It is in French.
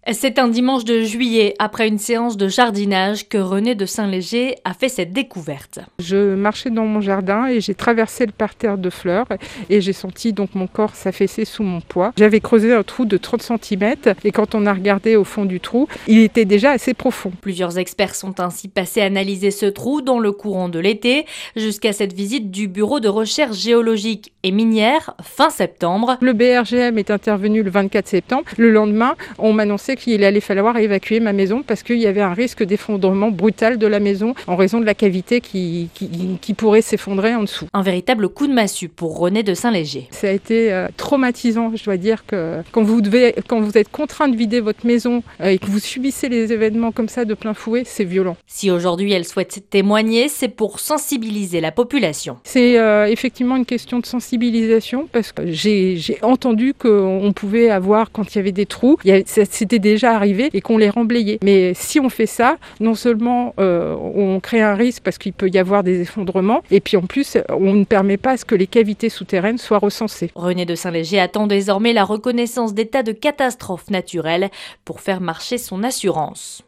C'est un dimanche de juillet, après une séance de jardinage, que René de Saint-Léger a fait cette découverte. Je marchais dans mon jardin et j'ai traversé le parterre de fleurs et j'ai senti donc mon corps s'affaisser sous mon poids. J'avais creusé un trou de 30 cm et quand on a regardé au fond du trou, il était déjà assez profond. Plusieurs experts sont ainsi passés analyser ce trou dans le courant de l'été, jusqu'à cette visite du Bureau de recherche géologique et minière fin septembre. Le BRGM est intervenu le 24 septembre. Le lendemain, on m'annonçait qu'il allait falloir évacuer ma maison parce qu'il y avait un risque d'effondrement brutal de la maison en raison de la cavité qui pourrait s'effondrer en dessous. Un véritable coup de massue pour René de Saint-Léger. Ça a été traumatisant, je dois dire que quand vous êtes contraint de vider votre maison et que vous subissez les événements comme ça de plein fouet, c'est violent. Si aujourd'hui elle souhaite témoigner, c'est pour sensibiliser la population. C'est effectivement une question de sensibilisation parce que j'ai entendu qu'on pouvait avoir, quand il y avait des trous, c'était déjà arrivé et qu'on les remblayait. Mais si on fait ça, non seulement on crée un risque parce qu'il peut y avoir des effondrements et puis en plus on ne permet pas à ce que les cavités souterraines soient recensées. René de Saint-Léger attend désormais la reconnaissance d'état de catastrophe naturelle pour faire marcher son assurance.